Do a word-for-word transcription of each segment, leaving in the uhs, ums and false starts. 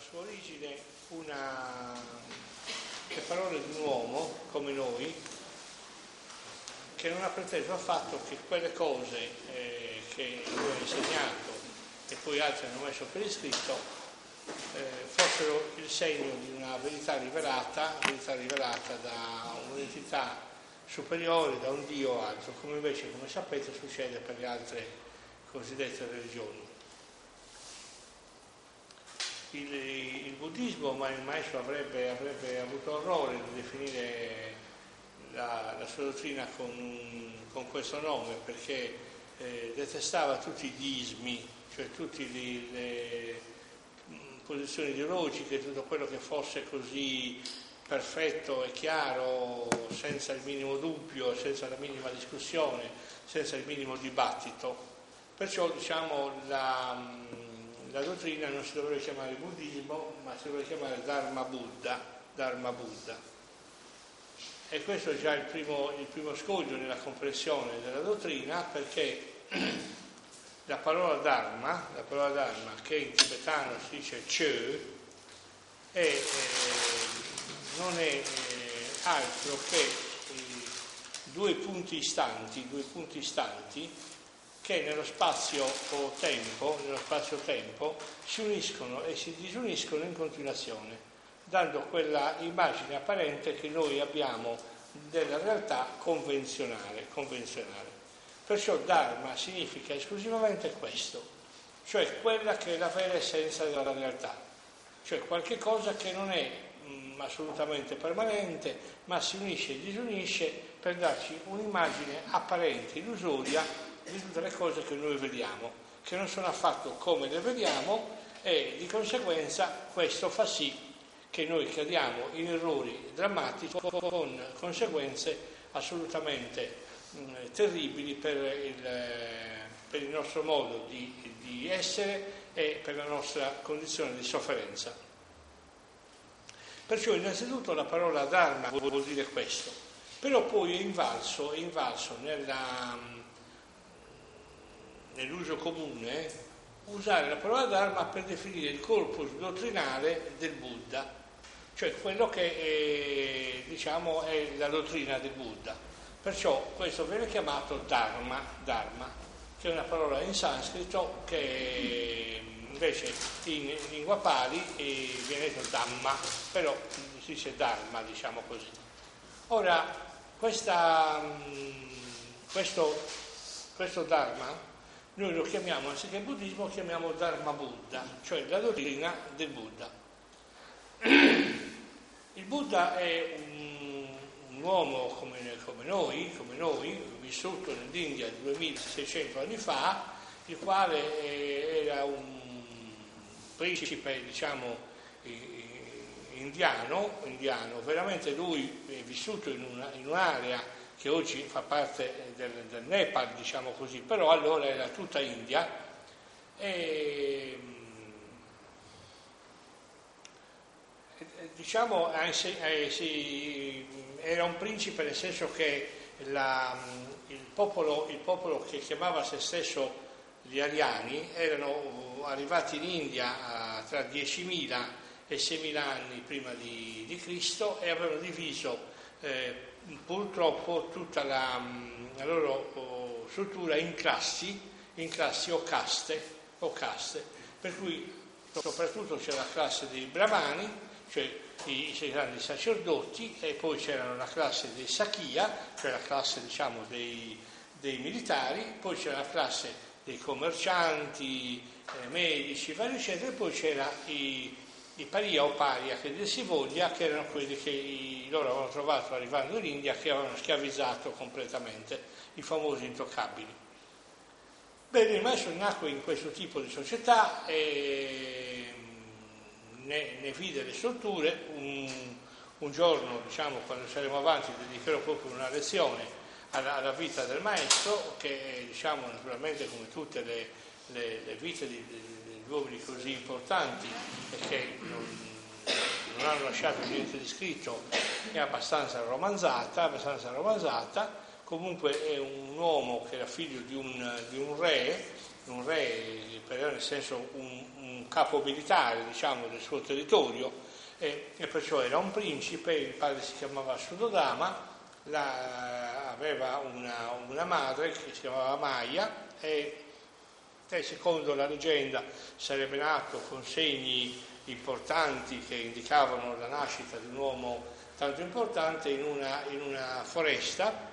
sua origine una, le parole di un uomo come noi, che non ha preteso affatto che quelle cose eh, che lui ha insegnato e poi altri hanno messo per iscritto eh, fossero il segno di una verità rivelata, verità rivelata da un'entità superiore, da un Dio altro, come invece, come sapete, succede per le altre cosiddette religioni. Il, il buddismo, ma il maestro avrebbe, avrebbe avuto orrore di definire la, la sua dottrina con, con questo nome, perché eh, detestava tutti gli ismi, cioè tutte le, le posizioni ideologiche, tutto quello che fosse così perfetto e chiaro, senza il minimo dubbio, senza la minima discussione, senza il minimo dibattito. Perciò, diciamo, la, la dottrina non si dovrebbe chiamare buddismo, ma si dovrebbe chiamare Dharma Buddha, Dharma Buddha. E questo è già il primo, il primo scoglio nella comprensione della dottrina, perché la parola Dharma, la parola Dharma, che in tibetano si dice Chö, è, eh, non è eh, altro che eh, due punti istanti, due punti istanti che nello spazio-tempo, nello spazio-tempo si uniscono e si disuniscono in continuazione, dando quella immagine apparente che noi abbiamo della realtà convenzionale, convenzionale. Perciò Dharma significa esclusivamente questo, cioè quella che è la vera essenza della realtà, cioè qualche cosa che non è mh, assolutamente permanente, ma si unisce e disunisce per darci un'immagine apparente, illusoria di tutte le cose che noi vediamo, che non sono affatto come le vediamo, e di conseguenza questo fa sì che noi cadiamo in errori drammatici con conseguenze assolutamente mh, terribili per il, per il nostro modo di, di essere e per la nostra condizione di sofferenza. Perciò innanzitutto la parola Dharma vuol dire questo, però poi è invalso, è invalso nella, nell'uso comune usare la parola Dharma per definire il corpus dottrinale del Buddha, cioè quello che è, diciamo, è la dottrina del Buddha. Perciò questo viene chiamato Dharma, Dharma, che è una parola in sanscrito che invece in lingua pali viene detto Dhamma, però si dice Dharma, diciamo così. Ora, questa, questo, questo Dharma noi lo chiamiamo, anziché buddismo, lo chiamiamo Dharma Buddha, cioè la dottrina del Buddha. Il Buddha è un, un uomo come, come noi, come noi, vissuto nell'India duemilaseicento anni fa, il quale era un principe, diciamo, indiano, indiano. Veramente lui è vissuto in, una, in un'area che oggi fa parte del, del Nepal, diciamo così, però allora era tutta India, e diciamo eh, sì, era un principe nel senso che la, il, popolo, il popolo che chiamava se stesso gli ariani erano arrivati in India tra diecimila e seimila anni prima di, di Cristo e avevano diviso eh, purtroppo tutta la, la loro oh, struttura in classi, in classi o caste, o caste, per cui soprattutto c'era la classe dei brahmani, cioè i, i grandi sacerdoti, e poi c'era la classe dei Sakya, cioè la classe, diciamo, dei, dei militari, poi c'era la classe dei commercianti, eh, medici, vari eccetera, e poi c'era i i paria o paria, che dir si voglia, che erano quelli che i, loro avevano trovato arrivando in India, che avevano schiavizzato completamente i famosi intoccabili. Bene, il maestro nacque in questo tipo di società e ne, ne vide le strutture. Un, un giorno, diciamo, quando saremo avanti, dedicherò proprio una lezione alla, alla vita del maestro, che, diciamo, naturalmente come tutte le, le, le vite di, di uomini così importanti e che non, non hanno lasciato niente di scritto, è abbastanza romanzata, abbastanza romanzata. Comunque è un uomo che era figlio di un, di un re, un re, nel senso un, un un capo militare, diciamo, del suo territorio, e, e perciò era un principe. Il padre si chiamava Suddhodama, la, aveva una, una madre che si chiamava Maya, e, e secondo la leggenda sarebbe nato con segni importanti che indicavano la nascita di un uomo tanto importante in una, in una foresta,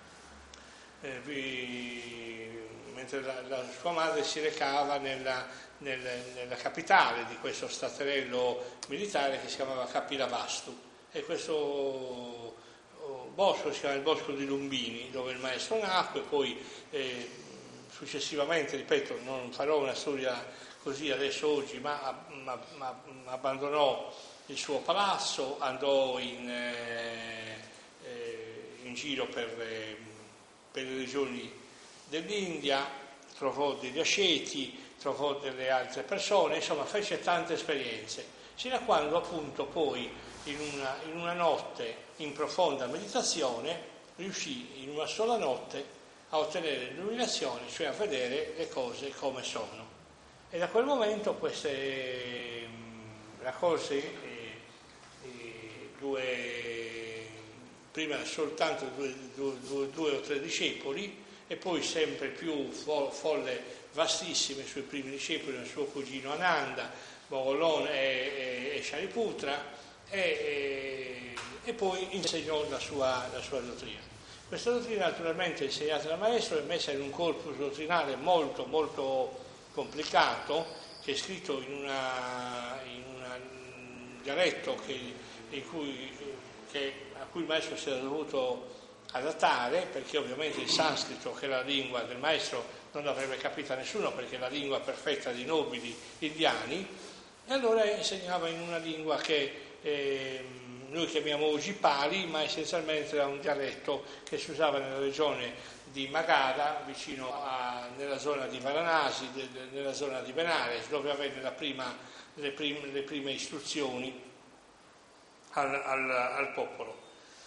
eh, vi, mentre la, la sua madre si recava nella, nel, nella capitale di questo staterello militare che si chiamava Kapilavastu, e questo bosco si chiama il bosco di Lumbini, dove il maestro nacque. Poi eh, successivamente, ripeto, non farò una storia così adesso oggi, ma, ma, ma abbandonò il suo palazzo, andò in, eh, in giro per, eh, per le regioni dell'India, trovò degli asceti, trovò delle altre persone, insomma fece tante esperienze, sino a quando appunto poi in una, in una notte in profonda meditazione riuscì in una sola notte a ottenere l'illuminazione, cioè a vedere le cose come sono. E da quel momento queste raccolse eh, eh, due, prima soltanto due, due, due, due o tre discepoli, e poi sempre più fo, folle vastissime sui primi discepoli, il suo cugino Ananda, Mogollon e, e, e Shariputra, e, e, e poi insegnò la sua, la sua dottrina. Questa dottrina naturalmente insegnata dal maestro è messa in un corpus dottrinale molto molto complicato, che è scritto in, una, in un dialetto che, in cui, che, a cui il maestro si era dovuto adattare, perché ovviamente il sanscrito, che è la lingua del maestro, non l'avrebbe capita nessuno, perché è la lingua perfetta dei nobili indiani, e allora insegnava in una lingua che eh, noi chiamiamo oggi Pali, ma essenzialmente era un dialetto che si usava nella regione di Magadha, vicino a, nella zona di Varanasi, de, de, nella zona di Benares, dove avvenne la prima, le, prime, le prime istruzioni al, al, al popolo.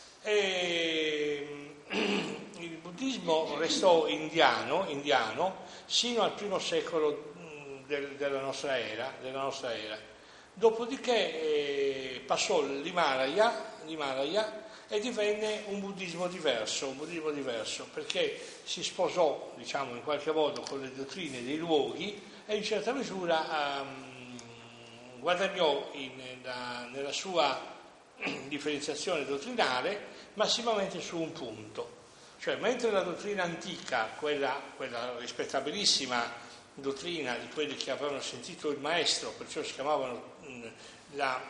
E, il buddismo restò indiano, indiano sino al primo secolo del, della, nostra era, della nostra era. Dopodiché eh, passò l'Himalaya, l'Himalaya e divenne un buddismo diverso, un buddismo diverso, perché si sposò, diciamo, in qualche modo con le dottrine dei luoghi, e in certa misura um, guadagnò in, nella, nella sua differenziazione dottrinale massimamente su un punto. Cioè, mentre la dottrina antica, quella, quella rispettabilissima dottrina di quelli che avevano sentito il maestro, perciò si chiamavano mh, la,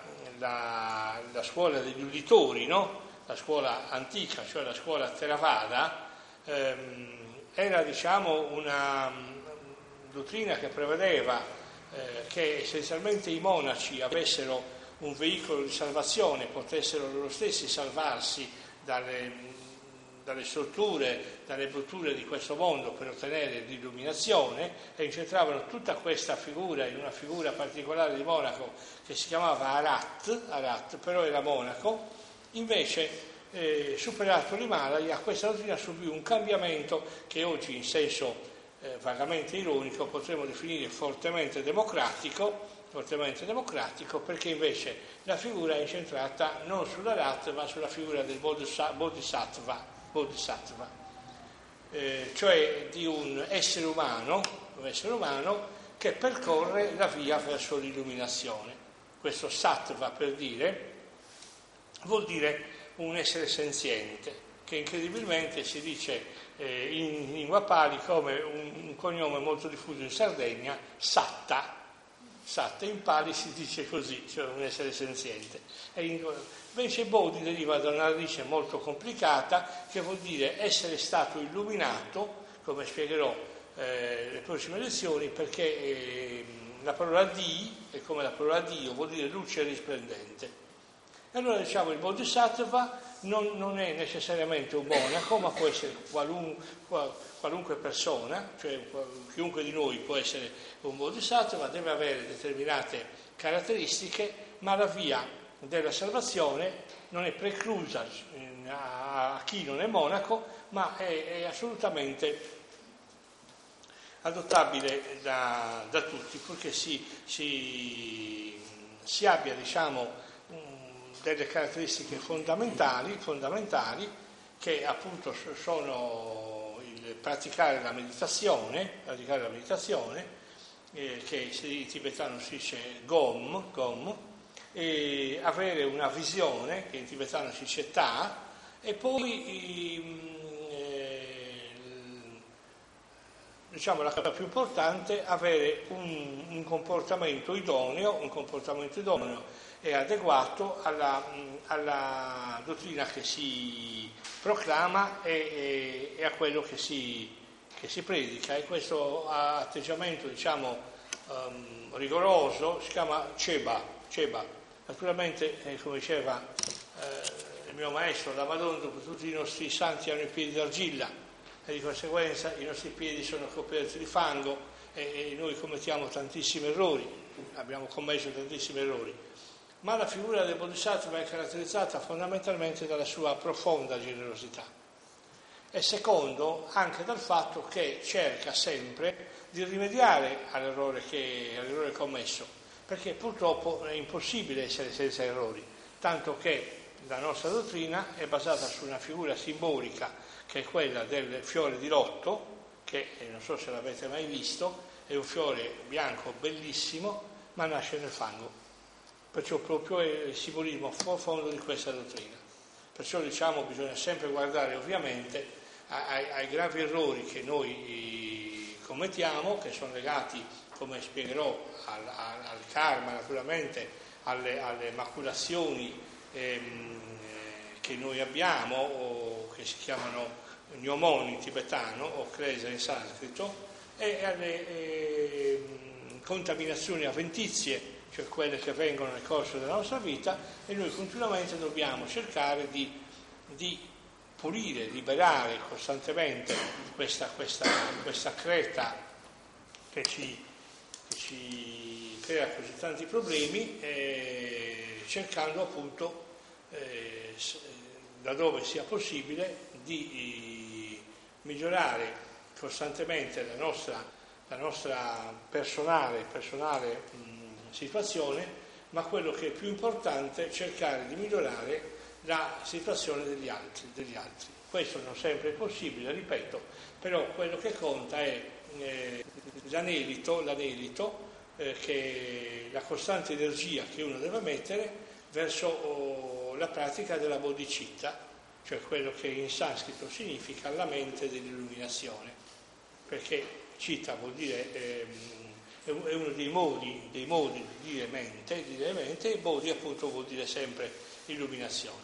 la, la scuola degli uditori, no? La scuola antica, cioè la scuola Theravada, ehm, era, diciamo, una mh, dottrina che prevedeva eh, che essenzialmente i monaci avessero un veicolo di salvazione, potessero loro stessi salvarsi dalle dalle storture, dalle brutture di questo mondo per ottenere l'illuminazione, e incentravano tutta questa figura in una figura particolare di monaco che si chiamava Arat, Arat però era monaco. Invece, eh, superato l'Himalaya, questa dottrina subì un cambiamento che oggi, in senso eh, vagamente ironico, potremmo definire fortemente democratico, fortemente democratico, perché invece la figura è incentrata non sull'Arat ma sulla figura del Bodhisattva, Bodhisattva, eh, cioè di un essere umano, un essere umano che percorre la via verso l'illuminazione. Questo sattva, per dire, vuol dire un essere senziente, che incredibilmente si dice eh, in lingua pali come un, un cognome molto diffuso in Sardegna, Satta. Satta in pali si dice così, cioè un essere senziente. E in, invece Bodhi deriva da una radice molto complicata che vuol dire essere stato illuminato, come spiegherò eh, le prossime lezioni, perché eh, la parola Di è come la parola Dio, vuol dire luce risplendente. E allora, diciamo, il Bodhisattva non, non è necessariamente un monaco, ma può essere qualun, qual, qualunque persona, cioè chiunque di noi può essere un Bodhisattva, deve avere determinate caratteristiche, ma la via della salvazione non è preclusa a chi non è monaco, ma è, è assolutamente adottabile da, da tutti, purché si, si, si abbia, diciamo, delle caratteristiche fondamentali, fondamentali che appunto sono il praticare la meditazione, praticare la meditazione eh, che in tibetano si dice gom, gom, e avere una visione, che in tibetano si dice ta, e poi eh, diciamo la cosa più importante, avere un, un comportamento idoneo, un comportamento idoneo e adeguato alla, alla dottrina che si proclama e, e, e a quello che si, che si predica, e questo atteggiamento, diciamo, um, rigoroso si chiama ceba, ceba. Naturalmente, eh, come diceva eh, il mio maestro, la Madonna, dopo tutti i nostri santi hanno i piedi d'argilla, e di conseguenza i nostri piedi sono coperti di fango e, e noi commettiamo tantissimi errori, abbiamo commesso tantissimi errori. Ma la figura del Bodhisattva è caratterizzata fondamentalmente dalla sua profonda generosità e secondo anche dal fatto che cerca sempre di rimediare all'errore, che, all'errore commesso, perché purtroppo è impossibile essere senza errori, tanto che la nostra dottrina è basata su una figura simbolica che è quella del fiore di lotto, che non so se l'avete mai visto, è un fiore bianco bellissimo, ma nasce nel fango. Perciò proprio è il simbolismo profondo di questa dottrina. Perciò diciamo bisogna sempre guardare ovviamente ai, ai gravi errori che noi commettiamo, che sono legati, come spiegherò, al, al, al karma naturalmente, alle, alle maculazioni ehm, che noi abbiamo, o che si chiamano gnomoni in tibetano o klesa in sanscrito, e alle eh, contaminazioni avventizie, cioè quelle che avvengono nel corso della nostra vita, e noi continuamente dobbiamo cercare di, di pulire, liberare costantemente questa, questa, questa creta che ci, che ci crea così tanti problemi, eh, cercando appunto, eh, laddove sia possibile, di eh, migliorare costantemente la nostra, la nostra personale, personale mh, situazione, ma quello che è più importante è cercare di migliorare la situazione degli altri, degli altri. Questo non sempre è possibile, ripeto, però quello che conta è eh, l'anelito, l'anelito eh, che la costante energia che uno deve mettere verso oh, la pratica della bodhicitta, cioè quello che in sanscrito significa la mente dell'illuminazione, perché citta vuol dire eh, è uno dei modi, dei modi di dire mente, di dire mente, e bodhi appunto vuol dire sempre illuminazione.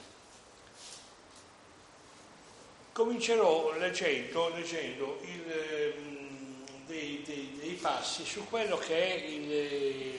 Comincerò leggendo, leggendo il, dei, dei, dei passi su quello che è il,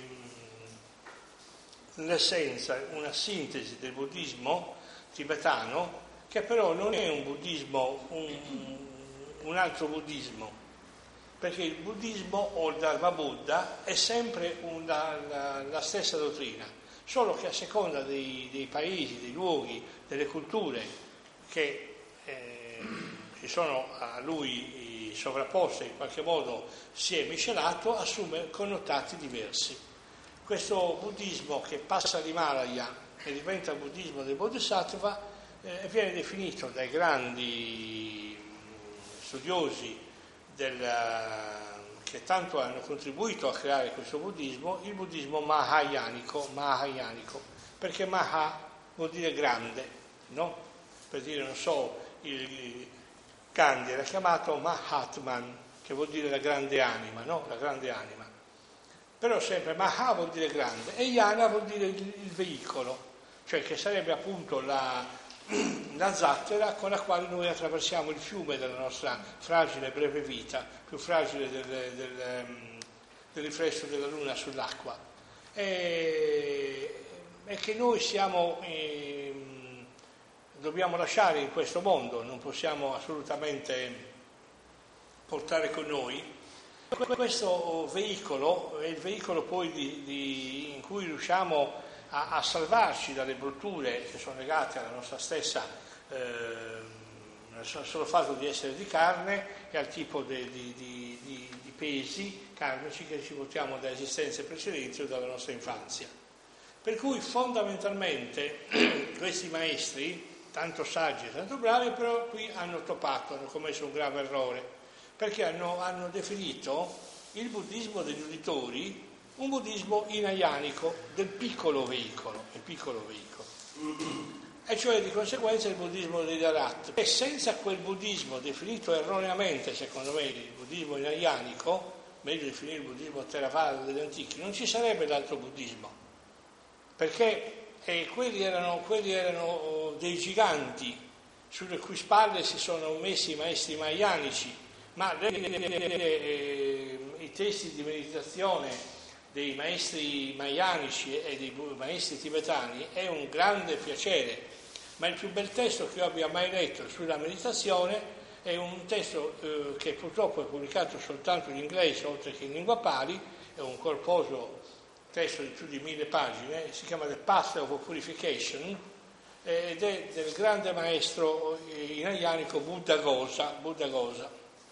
l'essenza, una sintesi del buddismo tibetano, che però non è un buddismo, un, un altro buddismo, perché il buddismo o il Dharma Buddha è sempre una, la, la stessa dottrina, solo che a seconda dei, dei paesi, dei luoghi, delle culture che eh, si sono a lui sovrapposte, in qualche modo si è miscelato, assume connotati diversi. Questo buddismo che passa l'Himalaya e diventa il buddismo del Bodhisattva eh, viene definito dai grandi studiosi Del, che tanto hanno contribuito a creare questo buddismo, il buddismo mahayanico, mahayanico, perché maha vuol dire grande, no? Per dire, non so, il Gandhi era chiamato Mahatman, che vuol dire la grande anima, no? La grande anima. Però sempre maha vuol dire grande e yana vuol dire il, il veicolo, cioè che sarebbe appunto la la zattera con la quale noi attraversiamo il fiume della nostra fragile e breve vita, più fragile del, del, del riflesso della luna sull'acqua, e, e che noi siamo, eh, dobbiamo lasciare in questo mondo, non possiamo assolutamente portare con noi. Questo veicolo è il veicolo poi di, di, in cui riusciamo A, a salvarci dalle brutture che sono legate alla nostra stessa eh, al solo fatto di essere di carne e al tipo di, di, di, di, di pesi karmici che ci portiamo da esistenze precedenti o dalla nostra infanzia. Per cui fondamentalmente questi maestri, tanto saggi e tanto bravi, però qui hanno toppato, hanno commesso un grave errore, perché hanno, hanno definito il buddismo degli uditori un buddismo hinayanico, del piccolo veicolo, il piccolo veicolo. E cioè di conseguenza il buddismo degli Arat. E senza quel buddismo definito erroneamente, secondo me, il buddismo hinayanico, meglio definire il buddismo Theravada degli antichi, non ci sarebbe l'altro buddismo, perché eh, quelli, erano, quelli erano dei giganti sulle cui spalle si sono messi i maestri mayanici, ma le, le, le, le, i testi di meditazione dei maestri mayanici e dei maestri tibetani è un grande piacere, ma il più bel testo che io abbia mai letto sulla meditazione è un testo eh, che purtroppo è pubblicato soltanto in inglese oltre che in lingua pali, è un corposo testo di più di mille pagine, si chiama The Path of Purification eh, ed è del grande maestro hinayanico Buddhaghosa. Buddhaghosa.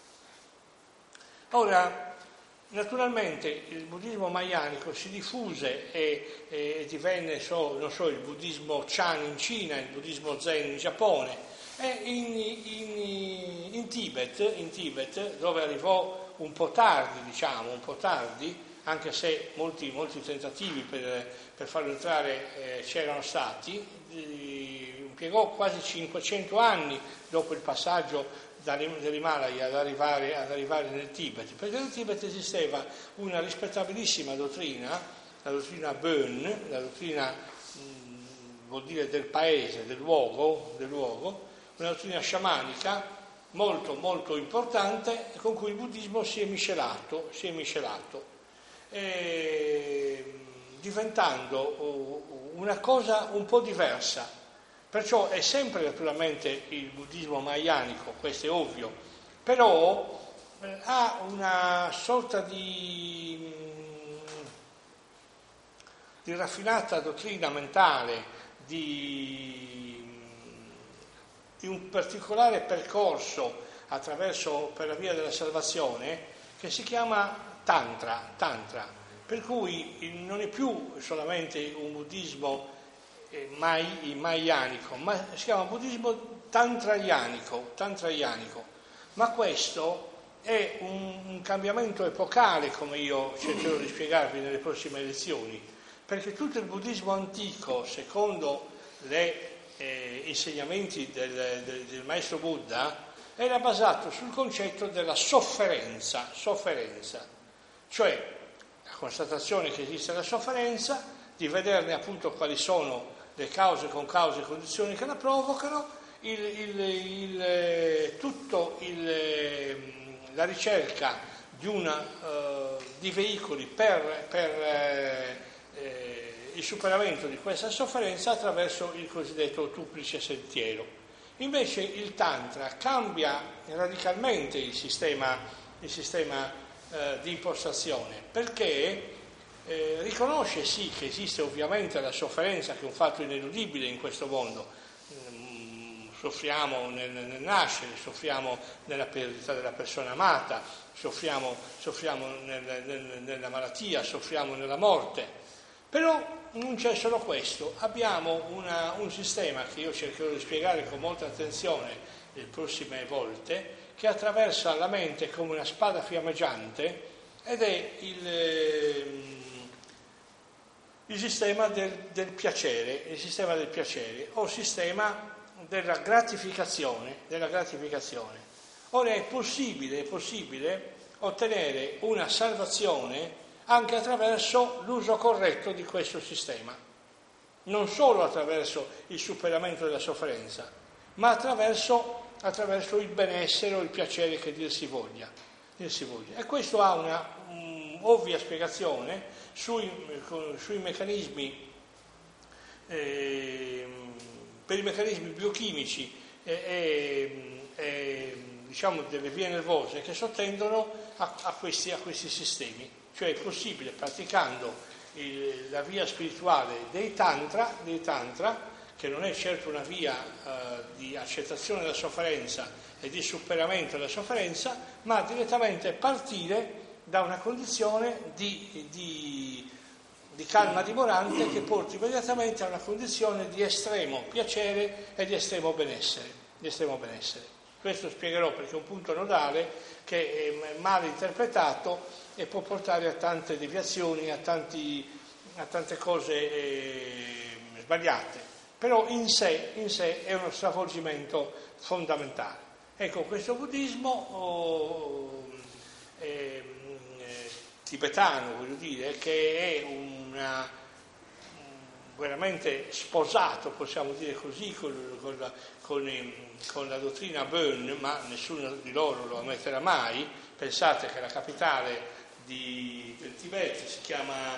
Ora, naturalmente il buddismo mayanico si diffuse e, e divenne, so, non so, il buddismo Chan in Cina, il buddismo Zen in Giappone, e in, in, in, Tibet, in Tibet, dove arrivò un po' tardi, diciamo, un po' tardi, anche se molti, molti tentativi per, per farlo entrare eh, c'erano stati, eh, impiegò quasi cinquecento anni dopo il passaggio dall'Himalaya ad arrivare, ad arrivare nel Tibet, perché nel Tibet esisteva una rispettabilissima dottrina, la dottrina Bön, la dottrina mh, vuol dire del paese, del luogo, del luogo, una dottrina sciamanica molto molto importante con cui il buddismo si è miscelato, si è miscelato e, diventando una cosa un po' diversa. Perciò è sempre naturalmente il buddismo mayanico, questo è ovvio, però eh, ha una sorta di, di raffinata dottrina mentale, di, di un particolare percorso attraverso per la via della salvazione che si chiama Tantra, Tantra, per cui non è più solamente un buddismo Mai, mayanico, ma si chiama buddismo tantraianico, tantraianico. Ma questo è un, un cambiamento epocale, come io cercherò di spiegarvi nelle prossime lezioni, perché tutto il buddismo antico, secondo gli eh, insegnamenti del, del, del maestro Buddha, era basato sul concetto della sofferenza, sofferenza, cioè la constatazione che esiste la sofferenza, di vederne appunto quali sono le cause, con cause e condizioni che la provocano, il, il, il, tutto il, la ricerca di, una, uh, di veicoli per, per eh, il superamento di questa sofferenza attraverso il cosiddetto duplice sentiero. Invece il Tantra cambia radicalmente il sistema, il sistema uh, di impostazione, perché Eh, riconosce sì che esiste ovviamente la sofferenza, che è un fatto ineludibile in questo mondo. Mm, soffriamo nel, nel nascere, soffriamo nella perdita della persona amata, soffriamo, soffriamo nel, nel, nella malattia, soffriamo nella morte. Però non c'è solo questo, abbiamo una, un sistema che io cercherò di spiegare con molta attenzione le prossime volte, che attraversa la mente come una spada fiammeggiante ed è il... il sistema del, del piacere, il sistema del piacere o sistema della gratificazione, della gratificazione. Ora è possibile, è possibile ottenere una salvazione anche attraverso l'uso corretto di questo sistema, non solo attraverso il superamento della sofferenza, ma attraverso, attraverso il benessere o il piacere che dir si voglia. Dir si voglia. E questo ha una um, ovvia spiegazione Sui, sui meccanismi, eh, per i meccanismi biochimici e eh, eh, diciamo delle vie nervose che sottendono a, a, questi, a questi sistemi. Cioè è possibile, praticando il, la via spirituale dei tantra, dei tantra, che non è certo una via eh, di accettazione della sofferenza e di superamento della sofferenza, ma direttamente partire da una condizione di, di, di calma dimorante che porti immediatamente a una condizione di estremo piacere e di estremo benessere. Di estremo benessere. Questo spiegherò perché è un punto nodale che è mal interpretato e può portare a tante deviazioni, a, tanti, a tante cose eh, sbagliate, però in sé, in sé è uno stravolgimento fondamentale. Ecco, questo buddismo oh, eh, eh, tibetano, voglio dire, che è una, veramente sposato, possiamo dire così, con, con, la, con, con la dottrina Bön, ma nessuno di loro lo ammetterà mai. Pensate che la capitale di, del Tibet si chiama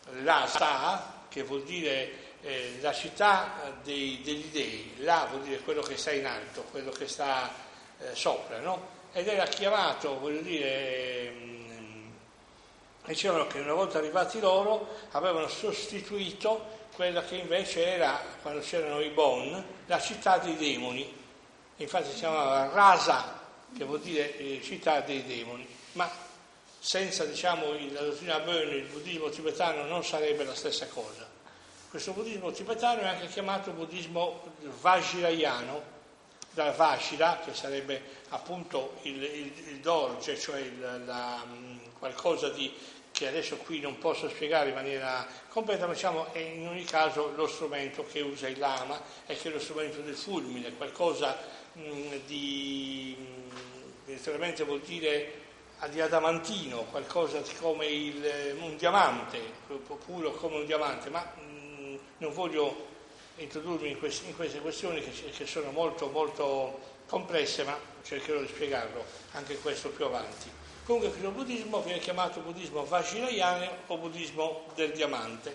Lhasa, che vuol dire eh, la città dei, degli dei. La vuol dire quello che sta in alto, quello che sta eh, sopra, no? Ed era chiamato, voglio dire, mh, dicevano che una volta arrivati loro avevano sostituito quella che invece era, quando c'erano i Bon, la città dei demoni. Infatti si chiamava Rasa, che vuol dire eh, città dei demoni, ma senza, diciamo, la dottrina Bön, il buddismo tibetano non sarebbe la stessa cosa. Questo buddismo tibetano è anche chiamato buddismo vajrayano, dalla Vajra, che sarebbe appunto il, il, il dorje, cioè il, la, qualcosa di, che adesso qui non posso spiegare in maniera completa, ma diciamo è in ogni caso lo strumento che usa il lama e che è lo strumento del fulmine, qualcosa mh, di, mh, letteralmente vuol dire di adamantino, qualcosa come il, un diamante, puro come un diamante, ma mh, non voglio introdurmi in, questi, in queste questioni che, che sono molto molto complesse, ma cercherò di spiegarlo anche questo più avanti. Comunque questo buddismo viene chiamato buddismo vajrayana o buddismo del diamante.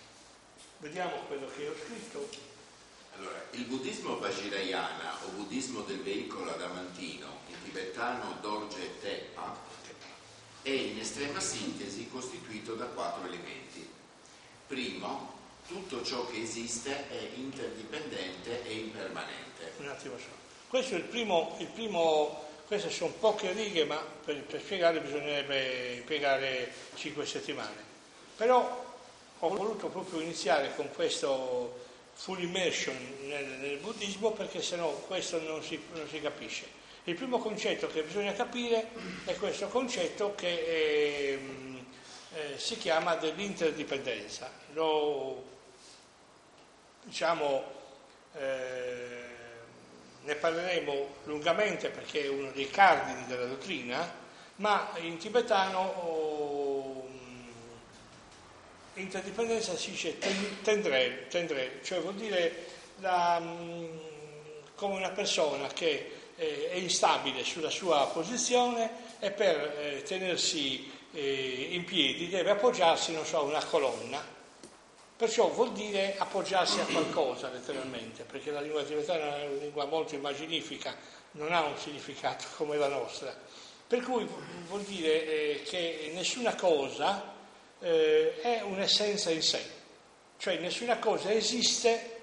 Vediamo quello che ho scritto. Allora, il buddismo vajrayana o buddismo del veicolo adamantino, in tibetano Dorje Tepa, è in estrema sintesi costituito da quattro elementi. Primo, tutto ciò che esiste è interdipendente e impermanente. Un attimo solo. Questo è il primo, il primo queste sono poche righe, ma per, per spiegarle bisognerebbe impiegare cinque settimane. Però ho voluto proprio iniziare con questo full immersion nel, nel buddismo, perché sennò questo non si, non si capisce. Il primo concetto che bisogna capire è questo concetto che è, eh, si chiama dell'interdipendenza. Lo diciamo eh, ne parleremo lungamente perché è uno dei cardini della dottrina, ma in tibetano oh, interdipendenza si dice tendre, tendre, cioè vuol dire la, come una persona che eh, è instabile sulla sua posizione e per eh, tenersi eh, in piedi deve appoggiarsi, non so, a una colonna. Perciò vuol dire appoggiarsi a qualcosa letteralmente, perché la lingua tibetana è una lingua molto immaginifica, non ha un significato come la nostra. Per cui vuol dire eh, che nessuna cosa eh, è un'essenza in sé, cioè nessuna cosa esiste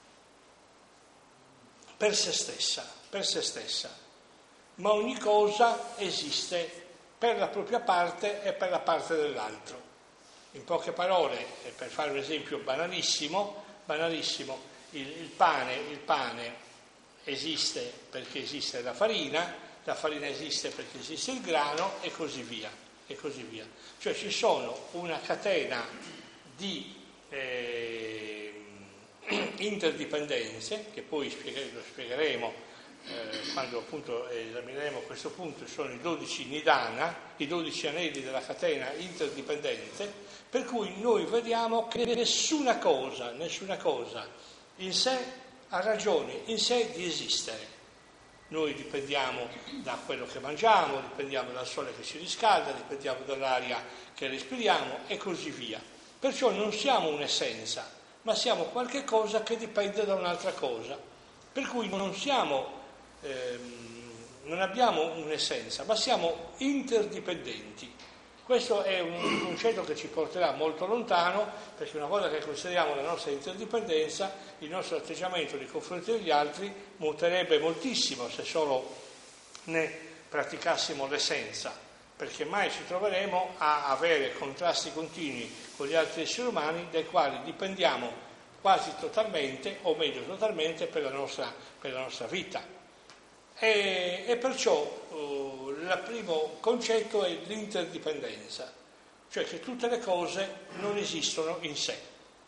per se stessa, per se stessa, ma ogni cosa esiste per la propria parte e per la parte dell'altro. In poche parole, per fare un esempio banalissimo, banalissimo il, il, pane, il pane esiste perché esiste la farina, la farina esiste perché esiste il grano e così via, e così via. Cioè ci sono una catena di eh, interdipendenze, che poi spieghe, lo spiegheremo eh, quando appunto esamineremo questo punto, sono i dodici nidana, i dodici anelli della catena interdipendente, per cui noi vediamo che nessuna cosa, nessuna cosa in sé ha ragione in sé di esistere. Noi dipendiamo da quello che mangiamo, dipendiamo dal sole che ci riscalda, dipendiamo dall'aria che respiriamo e così via. Perciò non siamo un'essenza, ma siamo qualche cosa che dipende da un'altra cosa. Per cui non siamo, ehm, non abbiamo un'essenza, ma siamo interdipendenti. Questo è un concetto che ci porterà molto lontano, perché una volta che consideriamo la nostra interdipendenza, il nostro atteggiamento nei confronti degli altri muterebbe moltissimo se solo ne praticassimo l'essenza, perché mai ci troveremo a avere contrasti continui con gli altri esseri umani dai quali dipendiamo quasi totalmente, o meglio totalmente, per la nostra, per la nostra vita. E, e perciò uh, il primo concetto è l'interdipendenza, cioè che tutte le cose non esistono in sé.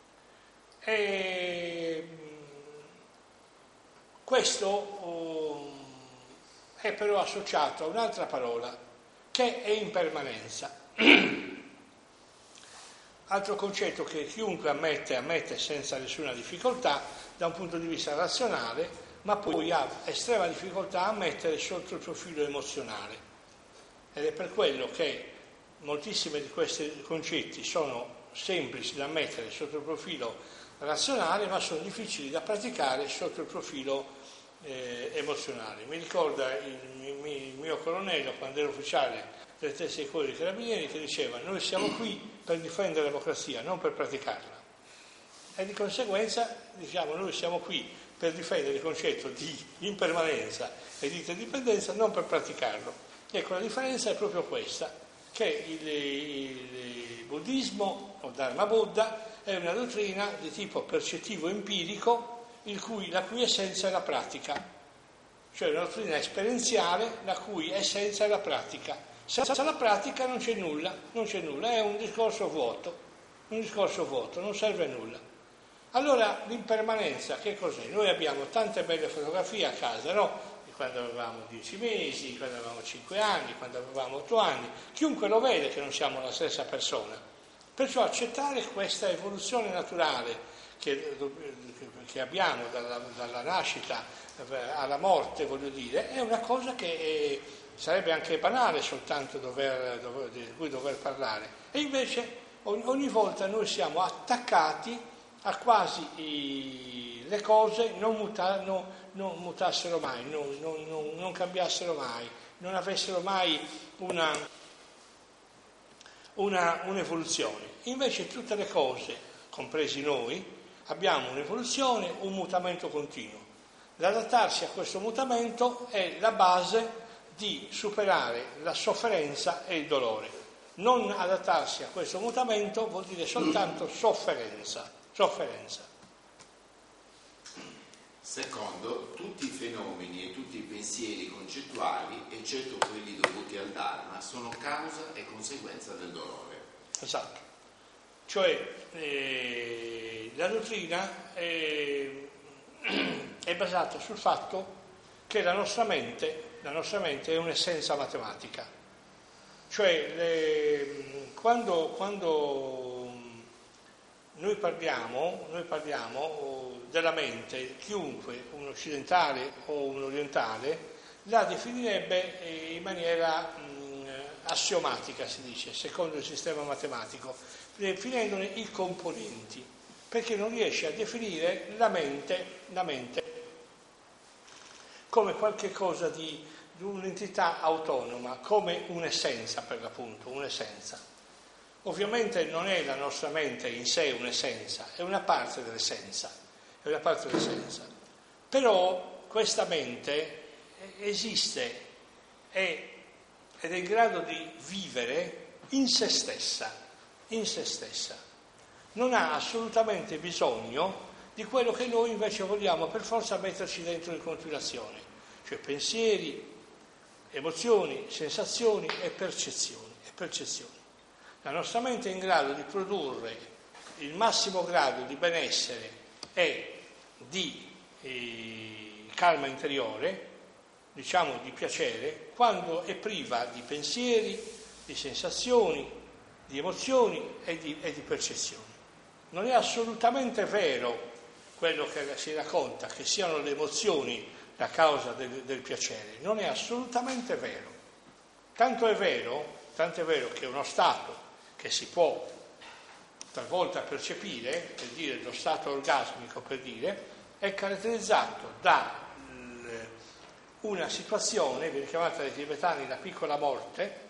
E questo uh, è però associato a un'altra parola, che è impermanenza. Altro concetto che chiunque ammette, ammette senza nessuna difficoltà da un punto di vista razionale, ma poi ha estrema difficoltà a mettere sotto il profilo emozionale. Ed è per quello che moltissimi di questi concetti sono semplici da mettere sotto il profilo razionale, ma sono difficili da praticare sotto il profilo eh, emozionale. Mi ricorda il, il, il mio colonnello, quando ero ufficiale delle teste dei corpi dei carabinieri, che diceva: noi siamo qui per difendere la democrazia, non per praticarla. E di conseguenza diciamo noi siamo qui per difendere il concetto di impermanenza e di interdipendenza, non per praticarlo. Ecco, la differenza è proprio questa, che il, il buddismo o Dharma Buddha è una dottrina di tipo percettivo empirico, il cui, la cui essenza è la pratica, cioè una dottrina esperienziale la cui essenza è la pratica. Senza la pratica non c'è nulla, non c'è nulla, è un discorso vuoto, un discorso vuoto, non serve a nulla. Allora l'impermanenza che cos'è? Noi abbiamo tante belle fotografie a casa, no? Di quando avevamo dieci mesi, quando avevamo cinque anni, quando avevamo otto anni, chiunque lo vede che non siamo la stessa persona. Perciò accettare questa evoluzione naturale che, che abbiamo dalla, dalla nascita alla morte, voglio dire, è una cosa che è, sarebbe anche banale soltanto dover, dover, di cui dover parlare. E invece ogni, ogni volta noi siamo attaccati a quasi i, le cose non, muta, no, non mutassero mai, non, non, non, non cambiassero mai, non avessero mai una, una, un'evoluzione. Invece tutte le cose, compresi noi, abbiamo un'evoluzione, un mutamento continuo. L'adattarsi a questo mutamento è la base di superare la sofferenza e il dolore. Non adattarsi a questo mutamento vuol dire soltanto sofferenza. Sofferenza. Secondo, tutti i fenomeni e tutti i pensieri concettuali, eccetto quelli dovuti al Dharma, sono causa e conseguenza del dolore. Esatto. Cioè eh, la dottrina è, è basata sul fatto che la nostra mente, la nostra mente è un'essenza matematica. Cioè le, quando, quando Noi parliamo, noi parliamo della mente, chiunque, un occidentale o un orientale, la definirebbe in maniera mh, assiomatica, si dice, secondo il sistema matematico, definendone i componenti, perché non riesce a definire la mente, la mente come qualche cosa di, di un'entità autonoma, come un'essenza per l'appunto, un'essenza. Ovviamente non è la nostra mente in sé un'essenza, è una parte dell'essenza, è una parte dell'essenza. Però questa mente esiste è, ed è in grado di vivere in se stessa, in se stessa. Non ha assolutamente bisogno di quello che noi invece vogliamo per forza metterci dentro in continuazione, cioè pensieri, emozioni, sensazioni e percezioni, e percezioni. La nostra mente è in grado di produrre il massimo grado di benessere e di eh, calma interiore, diciamo di piacere, quando è priva di pensieri, di sensazioni, di emozioni e di, e di percezioni. Non è assolutamente vero quello che si racconta, che siano le emozioni la causa del, del piacere. Non è assolutamente vero. Tanto è vero, tanto è vero che uno stato che si può talvolta percepire, per dire lo stato orgasmico, per dire, è caratterizzato da l, una situazione, viene chiamata dai tibetani la piccola morte,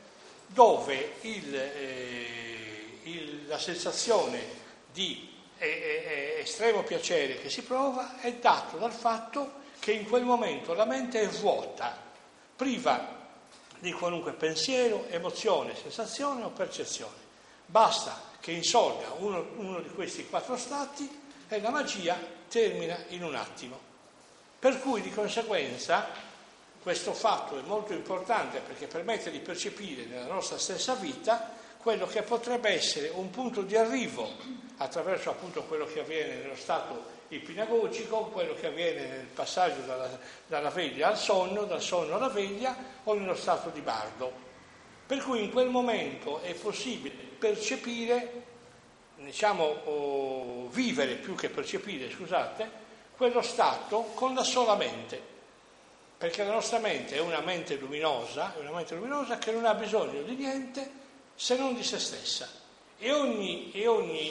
dove il, eh, il, la sensazione di eh, eh, estremo piacere che si prova è dato dal fatto che in quel momento la mente è vuota, priva di qualunque pensiero, emozione, sensazione o percezione. Basta che insorga uno, uno di questi quattro stati e la magia termina in un attimo. Per cui di conseguenza questo fatto è molto importante perché permette di percepire nella nostra stessa vita quello che potrebbe essere un punto di arrivo attraverso appunto quello che avviene nello stato ipnagogico, quello che avviene nel passaggio dalla, dalla veglia al sonno, dal sonno alla veglia o nello stato di bardo. Per cui in quel momento è possibile percepire, diciamo, o vivere più che percepire, scusate, quello stato con la sola mente, perché la nostra mente è una mente luminosa, è una mente luminosa che non ha bisogno di niente se non di se stessa. E ogni, e ogni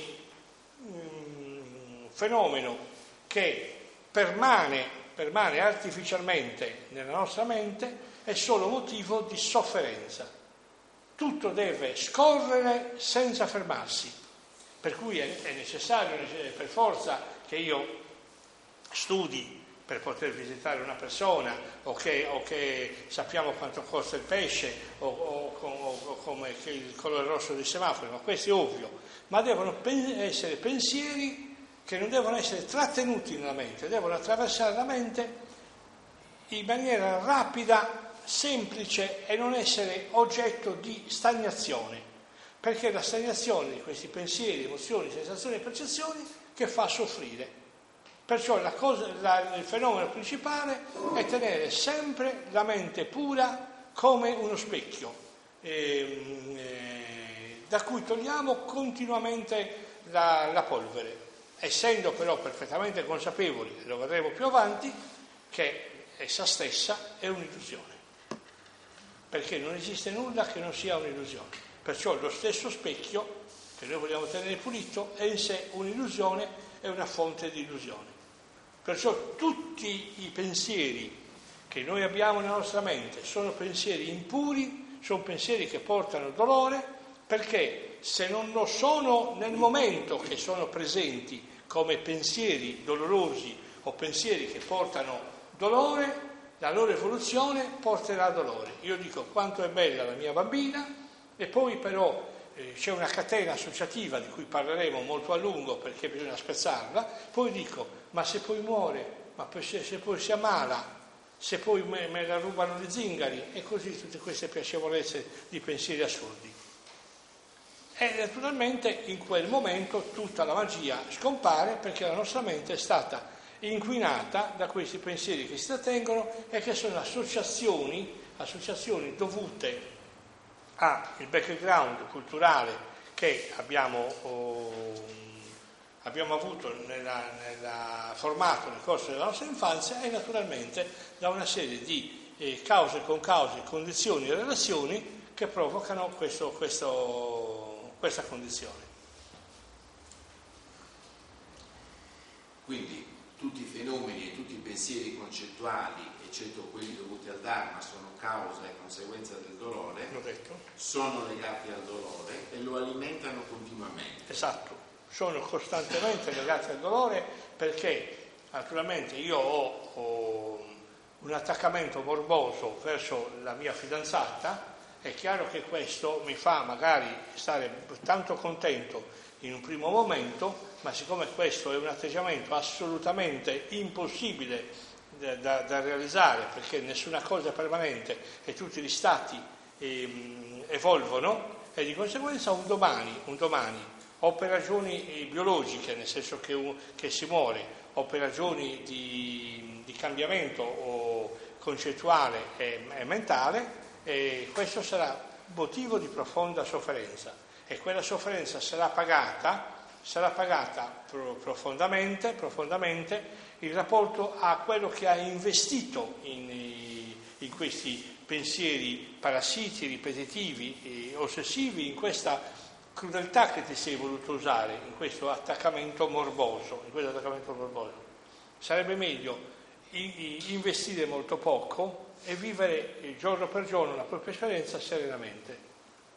mh, fenomeno che permane, permane artificialmente nella nostra mente è solo motivo di sofferenza. Tutto deve scorrere senza fermarsi, per cui è, è necessario per forza che io studi per poter visitare una persona o che, o che sappiamo quanto costa il pesce o, o, o, o come che il colore rosso dei semafori, ma questo è ovvio, ma devono pen- essere pensieri che non devono essere trattenuti nella mente, devono attraversare la mente in maniera rapida, semplice e non essere oggetto di stagnazione, perché è la stagnazione di questi pensieri, emozioni, sensazioni e percezioni che fa soffrire. Perciò la cosa, la, il fenomeno principale è tenere sempre la mente pura come uno specchio, eh, eh, da cui togliamo continuamente la, la polvere, essendo però perfettamente consapevoli, e lo vedremo più avanti, che essa stessa è un'illusione, perché non esiste nulla che non sia un'illusione. Perciò lo stesso specchio che noi vogliamo tenere pulito è in sé un'illusione, è una fonte di illusione. Perciò tutti i pensieri che noi abbiamo nella nostra mente sono pensieri impuri, sono pensieri che portano dolore, perché se non lo sono nel momento che sono presenti come pensieri dolorosi o pensieri che portano dolore, la loro evoluzione porterà dolore. Io dico quanto è bella la mia bambina e poi però eh, c'è una catena associativa di cui parleremo molto a lungo perché bisogna spezzarla, poi dico ma se poi muore, ma poi se, se poi si ammala, se poi me, me la rubano gli zingari e così tutte queste piacevolezze di pensieri assurdi. E naturalmente in quel momento tutta la magia scompare perché la nostra mente è stata inquinata da questi pensieri che si trattengono e che sono associazioni, associazioni dovute al background culturale che abbiamo, oh, abbiamo avuto nella, nella, formato nel corso della nostra infanzia e naturalmente da una serie di eh, cause, concause, condizioni e relazioni che provocano questo, questo, questa condizione. Quindi tutti i fenomeni e tutti i pensieri concettuali, eccetto quelli dovuti al Dharma, sono causa e conseguenza del dolore, L'ho detto. Sono legati al dolore e lo alimentano continuamente. Esatto, sono costantemente legati al dolore perché naturalmente io ho, ho un attaccamento morboso verso la mia fidanzata. È chiaro che questo mi fa magari stare tanto contento in un primo momento, ma siccome questo è un atteggiamento assolutamente impossibile da, da, da realizzare, perché nessuna cosa è permanente e tutti gli stati ehm, evolvono, e di conseguenza un domani, un domani, o per ragioni biologiche, nel senso che, un, che si muore, o per ragioni di, di cambiamento o concettuale e, e mentale, e questo sarà motivo di profonda sofferenza e quella sofferenza sarà pagata, sarà pagata pro- profondamente, profondamente in rapporto a quello che ha investito in, in questi pensieri parassiti, ripetitivi, e ossessivi, in questa crudeltà che ti sei voluto usare, in questo attaccamento morboso, in questo attaccamento morboso. Sarebbe meglio investire molto poco e vivere giorno per giorno la propria esperienza serenamente.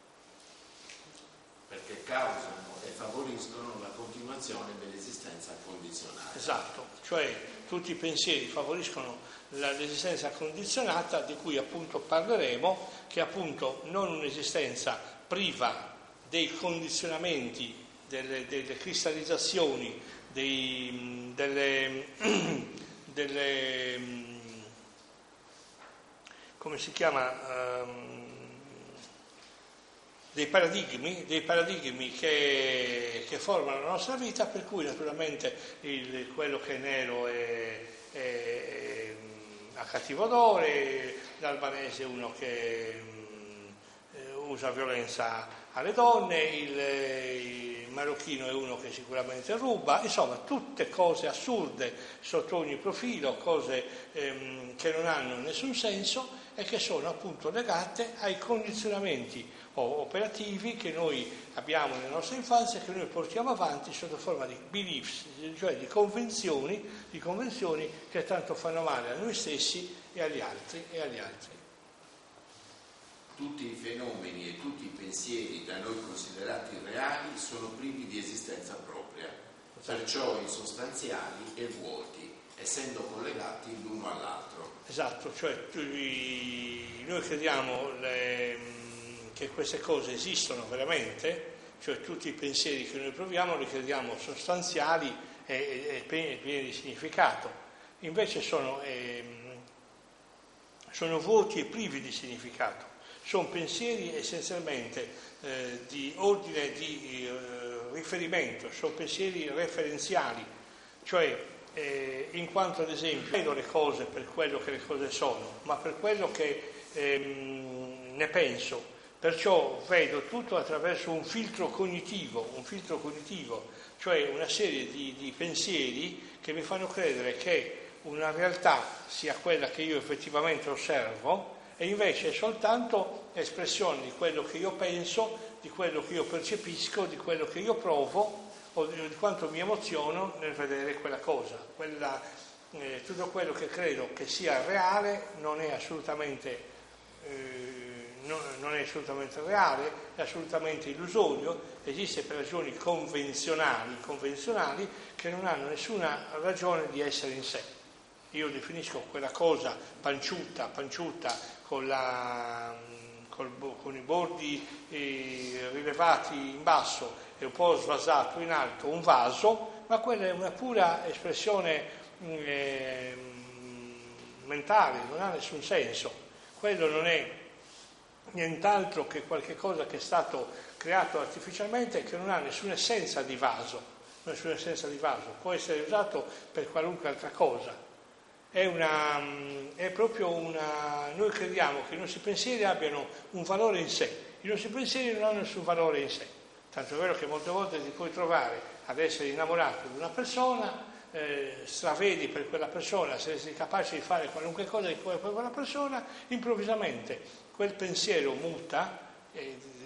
causano e favoriscono la continuazione dell'esistenza condizionata. Esatto, cioè tutti i pensieri favoriscono l'esistenza condizionata, di cui appunto parleremo, che è appunto non un'esistenza priva dei condizionamenti, delle, delle cristallizzazioni, dei, delle, delle come si chiama, um, dei paradigmi, dei paradigmi che, che formano la nostra vita, per cui naturalmente il, quello che è nero è, è, ha cattivo odore, l'albanese è uno che um, usa violenza alle donne, il, il marocchino è uno che sicuramente ruba, insomma tutte cose assurde sotto ogni profilo, cose ehm, che non hanno nessun senso e che sono appunto legate ai condizionamenti operativi che noi abbiamo nella nostra infanzia e che noi portiamo avanti sotto forma di beliefs, cioè di convenzioni, di convenzioni che tanto fanno male a noi stessi e agli altri e agli altri. Tutti i fenomeni e tutti i pensieri da noi considerati reali sono privi di esistenza propria, perciò insostanziali e vuoti, essendo collegati l'uno all'altro. Esatto, cioè noi crediamo le, che queste cose esistono veramente, cioè tutti i pensieri che noi proviamo li crediamo sostanziali e, e pieni di significato, invece sono, eh, sono vuoti e privi di significato. Sono pensieri essenzialmente eh, di ordine di eh, riferimento, sono pensieri referenziali, cioè eh, in quanto ad esempio vedo le cose per quello che le cose sono, ma per quello che ehm, ne penso, perciò vedo tutto attraverso un filtro cognitivo, un filtro cognitivo, cioè una serie di, di pensieri che mi fanno credere che una realtà sia quella che io effettivamente osservo, e invece è soltanto espressione di quello che io penso, di quello che io percepisco, di quello che io provo o di, di quanto mi emoziono nel vedere quella cosa. Quella, eh, tutto quello che credo che sia reale non è assolutamente, eh, non, non è assolutamente reale, è assolutamente illusorio, esiste per ragioni convenzionali, convenzionali che non hanno nessuna ragione di essere in sé. Io definisco quella cosa panciutta, panciutta, con, la, col, con i bordi eh, rilevati in basso e un po' svasato in alto, un vaso, ma quella è una pura espressione eh, mentale, non ha nessun senso. Quello non è nient'altro che qualche cosa che è stato creato artificialmente e che non ha nessuna essenza di vaso, nessuna essenza di vaso, può essere usato per qualunque altra cosa. È, una, è proprio una... Noi crediamo che i nostri pensieri abbiano un valore in sé, i nostri pensieri non hanno nessun valore in sé, tanto è vero che molte volte ti puoi trovare ad essere innamorato di una persona, eh, stravedi per quella persona, se sei capace di fare qualunque cosa per quella persona, improvvisamente quel pensiero muta, è,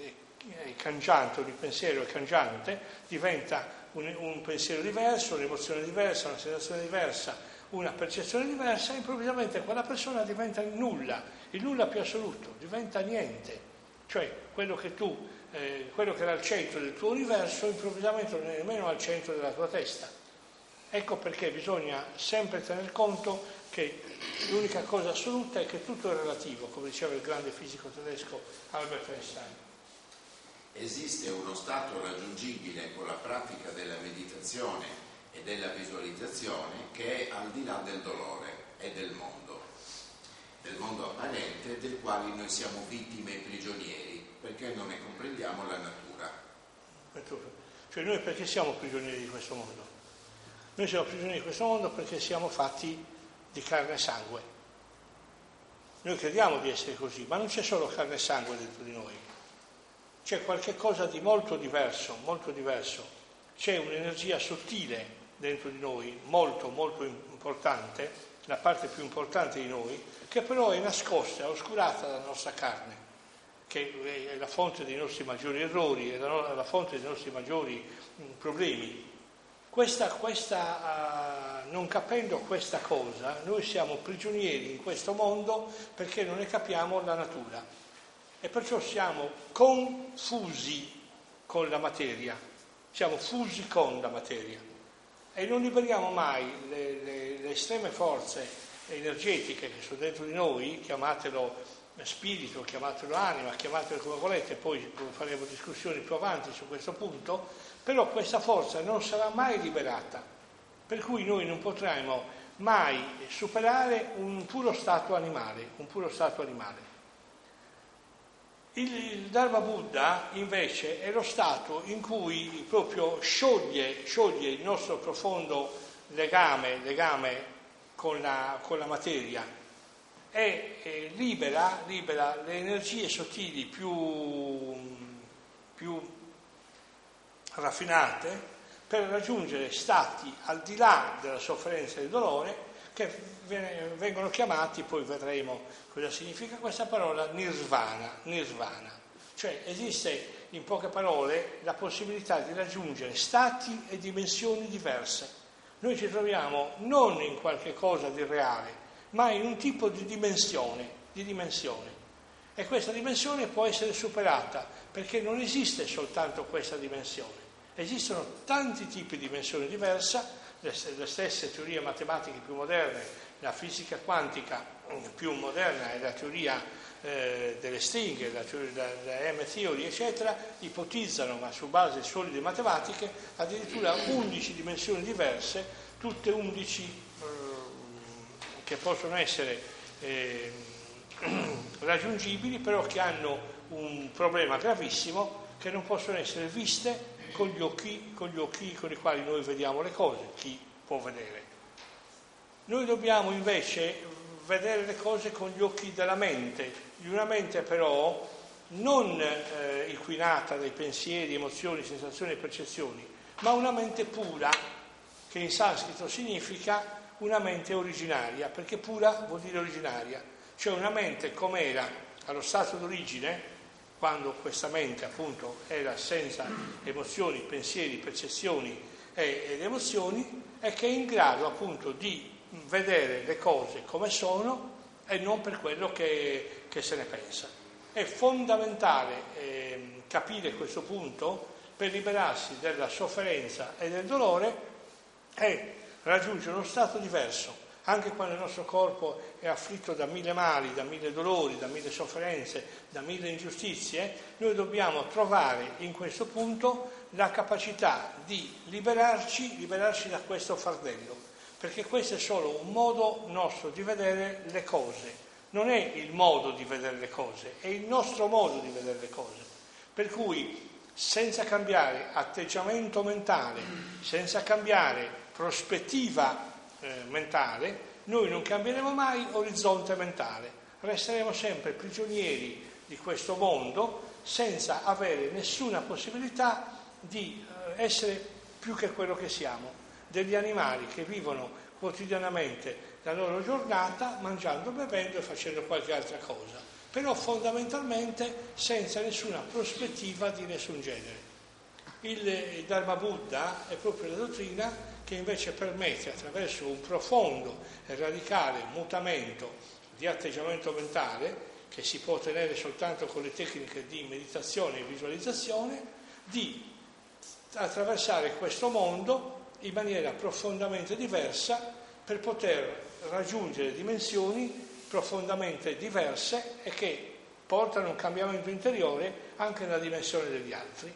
è cangiante, ogni pensiero è cangiante, diventa un, un pensiero diverso, un'emozione diversa, una sensazione diversa, una percezione diversa, e improvvisamente quella persona diventa nulla, il nulla più assoluto, diventa niente, cioè quello che tu, eh, quello che era al centro del tuo universo, improvvisamente non è nemmeno al centro della tua testa. Ecco perché bisogna sempre tener conto che l'unica cosa assoluta è che tutto è relativo, come diceva il grande fisico tedesco Albert Einstein. Esiste uno stato raggiungibile con la pratica della meditazione e della visualizzazione che è al di là del dolore e del mondo, del mondo apparente del quale noi siamo vittime e prigionieri, perché non ne comprendiamo la natura. Cioè noi perché siamo prigionieri di questo mondo? Noi siamo prigionieri di questo mondo perché siamo fatti di carne e sangue. Noi crediamo di essere così, ma non c'è solo carne e sangue dentro di noi, c'è qualche cosa di molto diverso, molto diverso, c'è un'energia sottile dentro di noi, molto molto importante, la parte più importante di noi, che però è nascosta, è oscurata dalla nostra carne, che è la fonte dei nostri maggiori errori, è la, la fonte dei nostri maggiori mh, problemi. Questa, questa, uh, non capendo questa cosa, noi siamo prigionieri in questo mondo perché non ne capiamo la natura e perciò siamo confusi con la materia, siamo fusi con la materia e non liberiamo mai le, le, le estreme forze energetiche che sono dentro di noi, chiamatelo spirito, chiamatelo anima, chiamatelo come volete, poi faremo discussioni più avanti su questo punto, però questa forza non sarà mai liberata, per cui noi non potremo mai superare un puro stato animale, un puro stato animale. Il, il Dharma Buddha invece è lo stato in cui proprio scioglie, scioglie il nostro profondo legame, legame con la, con la materia e, e libera, libera le energie sottili più, più raffinate per raggiungere stati al di là della sofferenza e del dolore che vengono chiamati, poi vedremo cosa significa questa parola, nirvana, nirvana. Cioè esiste in poche parole la possibilità di raggiungere stati e dimensioni diverse. Noi ci troviamo non in qualche cosa di reale, ma in un tipo di dimensione, di dimensione. E questa dimensione può essere superata, perché non esiste soltanto questa dimensione. Esistono tanti tipi di dimensioni diverse, le stesse teorie matematiche più moderne, la fisica quantica più moderna e la teoria eh, delle stringhe, la, teoria, la M theory, eccetera, ipotizzano, ma su base solide matematiche, addirittura undici dimensioni diverse, tutte undici eh, che possono essere eh, raggiungibili, però che hanno un problema gravissimo, che non possono essere viste con gli occhi, con gli occhi con i quali noi vediamo le cose, chi può vedere. Noi dobbiamo invece vedere le cose con gli occhi della mente, di una mente però non eh, inquinata dai pensieri, emozioni, sensazioni e percezioni, ma una mente pura, che in sanscrito significa una mente originaria, perché pura vuol dire originaria, cioè una mente come era allo stato d'origine, quando questa mente appunto era senza emozioni, pensieri, percezioni ed emozioni, e che è in grado appunto di vedere le cose come sono e non per quello che, che se ne pensa. È fondamentale eh, capire questo punto per liberarsi della sofferenza e del dolore e raggiungere uno stato diverso. Anche quando il nostro corpo è afflitto da mille mali, da mille dolori, da mille sofferenze, da mille ingiustizie, noi dobbiamo trovare in questo punto la capacità di liberarci, liberarci da questo fardello, perché questo è solo un modo nostro di vedere le cose, non è il modo di vedere le cose, è il nostro modo di vedere le cose. Per cui senza cambiare atteggiamento mentale, senza cambiare prospettiva Eh, mentale, noi non cambieremo mai orizzonte mentale, resteremo sempre prigionieri di questo mondo senza avere nessuna possibilità di eh, essere più che quello che siamo, degli animali che vivono quotidianamente la loro giornata mangiando, bevendo e facendo qualche altra cosa, però fondamentalmente senza nessuna prospettiva di nessun genere. Il, il Dharma Buddha è proprio la dottrina che invece permette, attraverso un profondo e radicale mutamento di atteggiamento mentale, che si può ottenere soltanto con le tecniche di meditazione e visualizzazione, di attraversare questo mondo in maniera profondamente diversa per poter raggiungere dimensioni profondamente diverse e che portano un cambiamento interiore anche nella dimensione degli altri.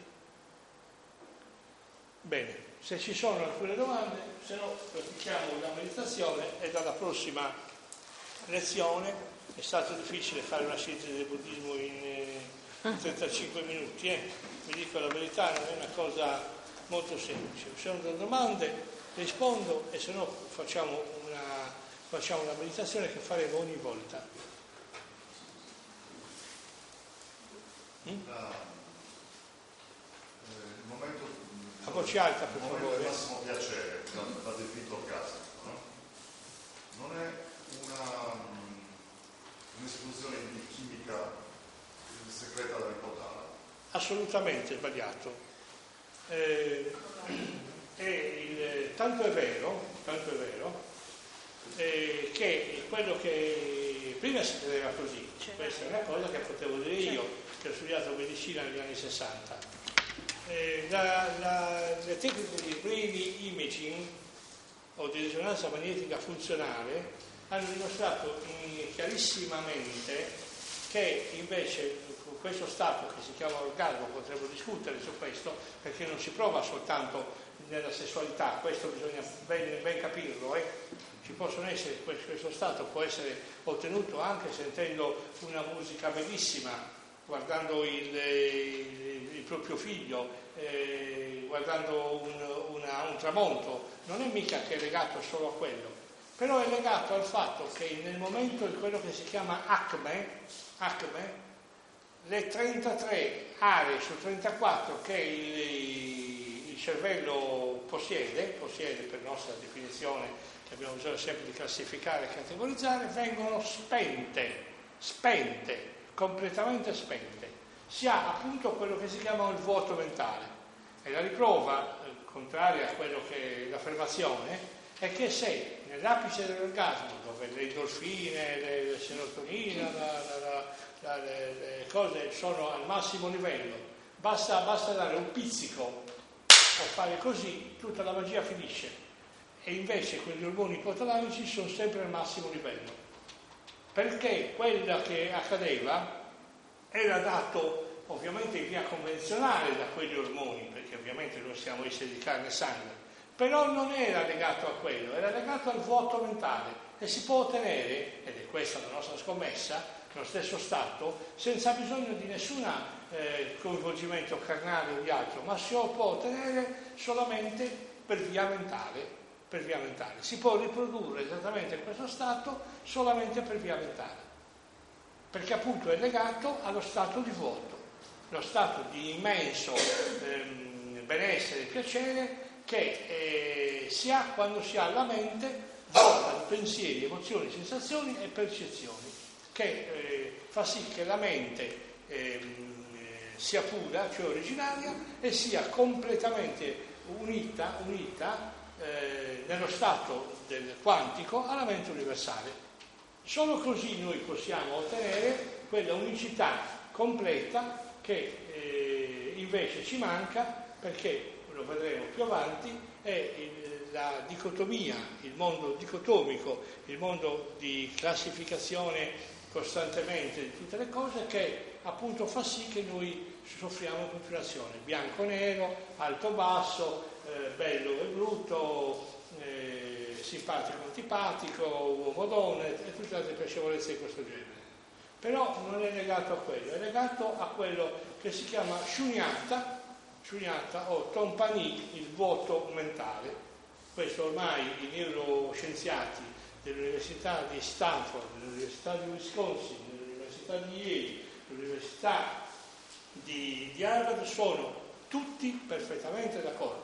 Bene. Se ci sono alcune domande, se no pratichiamo la meditazione e dalla prossima lezione. È stato difficile fare una sintesi del buddismo in eh, trentacinque minuti, eh. Vi dico la verità, non è una cosa molto semplice. Se sono delle domande rispondo e se no facciamo una, facciamo una meditazione che faremo ogni volta. Mm? Il momento a voce alta, per il favore. Il massimo piacere, da, da definito classico, no? Non è una, un'istituzione di chimica segreta da ricordare. Assolutamente sbagliato. Eh, è il, tanto è vero, tanto è vero eh, che quello che prima si credeva così, questa è una cosa che potevo dire io, che ho studiato medicina negli anni sessanta. eh, la, la, le tecniche di brain imaging o di risonanza magnetica funzionale hanno dimostrato chiarissimamente che invece questo stato che si chiama orgasmo, potremmo discutere su questo, perché non si prova soltanto nella sessualità, questo bisogna ben, ben capirlo, eh? Ci possono essere, questo stato può essere ottenuto anche sentendo una musica bellissima, guardando il, il, il proprio figlio, eh, guardando un, una, un tramonto, non è mica che è legato solo a quello, però è legato al fatto che nel momento di quello che si chiama acme, acme le trentatré aree su trentaquattro che il, il cervello possiede, possiede per nostra definizione, che abbiamo bisogno sempre di classificare e categorizzare, vengono spente, spente, completamente spente. Si ha appunto quello che si chiama il vuoto mentale. E la riprova, contraria a quello che è l'affermazione, è che se nell'apice dell'orgasmo, dove le endorfine, le, le serotonina, la, la, la, la, le, le cose sono al massimo livello, basta, basta dare un pizzico o fare così, tutta la magia finisce. E invece quegli ormoni ipotalamici sono sempre al massimo livello, perché quello che accadeva era dato ovviamente in via convenzionale da quegli ormoni, perché ovviamente noi siamo esseri di carne e sangue, però non era legato a quello, era legato al vuoto mentale, e si può ottenere, ed è questa la nostra scommessa, lo stesso stato, senza bisogno di nessun eh, coinvolgimento carnale o di altro, ma si può ottenere solamente per via mentale. Per via mentale. Si può riprodurre esattamente questo stato solamente per via mentale, perché appunto è legato allo stato di vuoto, lo stato di immenso ehm, benessere e piacere che eh, si ha quando si ha la mente vuota di pensieri, emozioni, sensazioni e percezioni, che eh, fa sì che la mente ehm, sia pura, cioè originaria, e sia completamente unita, unita Eh, nello stato del quantico alla mente universale. Solo così noi possiamo ottenere quella unicità completa che eh, invece ci manca, perché, lo vedremo più avanti, è il, la dicotomia, il mondo dicotomico, il mondo di classificazione costantemente di tutte le cose, che appunto fa sì che noi soffriamo in continuazione, bianco-nero, alto-basso, Eh, bello e brutto, eh, simpatico-antipatico, uomo-donna e tutte le altre piacevolezze di questo genere. Però non è legato a quello, è legato a quello che si chiama shunyata, shunyata o tompani, il vuoto mentale. Questo ormai i neuroscienziati dell'Università di Stanford, dell'Università di Wisconsin, dell'Università di Yale, dell'Università di, di Harvard sono tutti perfettamente d'accordo.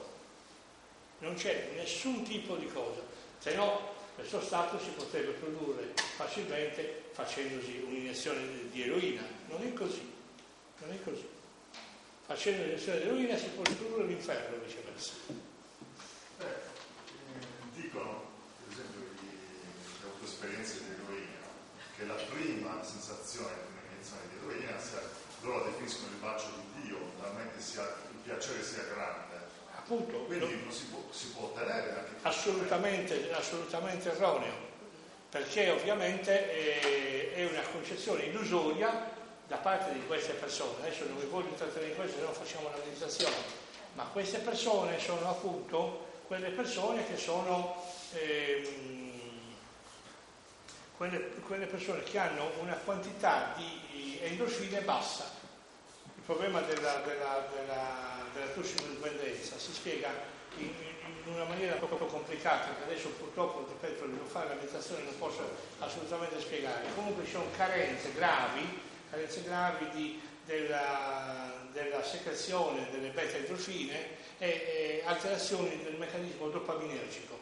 Non c'è nessun tipo di cosa, se no questo stato si potrebbe produrre facilmente facendosi un'iniezione di eroina. Non è così, non è così. Facendo un'iniezione di eroina si può riprodurre l'inferno, viceversa. Beh, dicono, per esempio, che ho avuto esperienze di eroina, che la prima sensazione di un'iniezione di eroina, sia, loro la definiscono il bacio di Dio, talmente sia, il piacere sia grande. Appunto, quindi non si può, si può ottenere anche assolutamente, assolutamente erroneo, perché ovviamente è, è una concezione illusoria da parte di queste persone. Adesso non vi voglio intrattenere in questo, se no facciamo una meditazione, ma queste persone sono appunto quelle persone che sono ehm, quelle, quelle persone che hanno una quantità di endorfine bassa. Il problema della, della, della della tossicodipendenza si spiega in, in una maniera proprio complicata, che adesso purtroppo, ripeto, devo fare la meditazione, non posso assolutamente spiegare. Comunque ci sono carenze gravi, carenze gravi di, della, della secrezione delle beta-endorfine e, e alterazioni del meccanismo dopaminergico.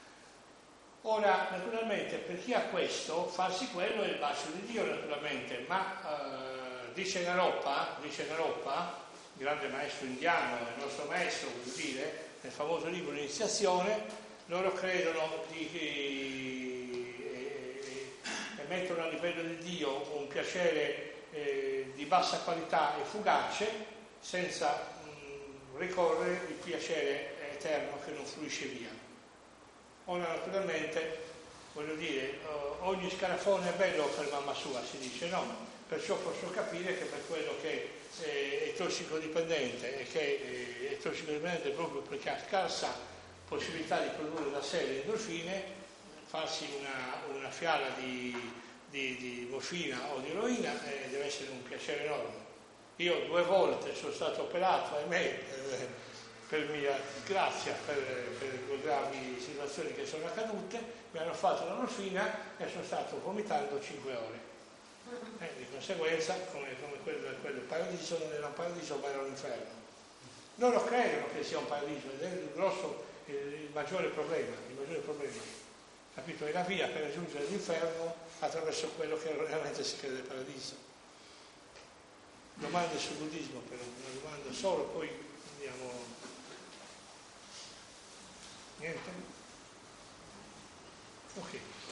Ora, naturalmente, per chi ha questo, farsi quello è il bacio di Dio, naturalmente, ma eh, dice Naropa, dice Naropa, grande maestro indiano, il nostro maestro, vuol dire, nel famoso libro L'Iniziazione, loro credono di, e, e mettono a livello di Dio un piacere eh, di bassa qualità e fugace, senza mh, ricorrere il piacere eterno che non fluisce via. Ora naturalmente, voglio dire, ogni scarafone è bello per mamma sua, si dice no, perciò posso capire che per quello che è tossicodipendente e che è tossicodipendente proprio perché ha scarsa possibilità di produrre da sé le endorfine, farsi una, una fiala di, di, di morfina o di eroina eh, deve essere un piacere enorme. Io due volte sono stato operato, ahimè, per, per mia grazia, per, per le gravi situazioni che sono accadute, mi hanno fatto la morfina e sono stato vomitando cinque ore. Eh, di conseguenza, come, come quello, quello paradiso non era un paradiso ma era un inferno. Loro credono che sia un paradiso ed è il grosso, il, il maggiore problema, il maggiore problema. Capito? È la via per raggiungere l'inferno attraverso quello che realmente si crede paradiso. Domande sul buddismo, però, una domanda solo, poi andiamo. Niente? Ok.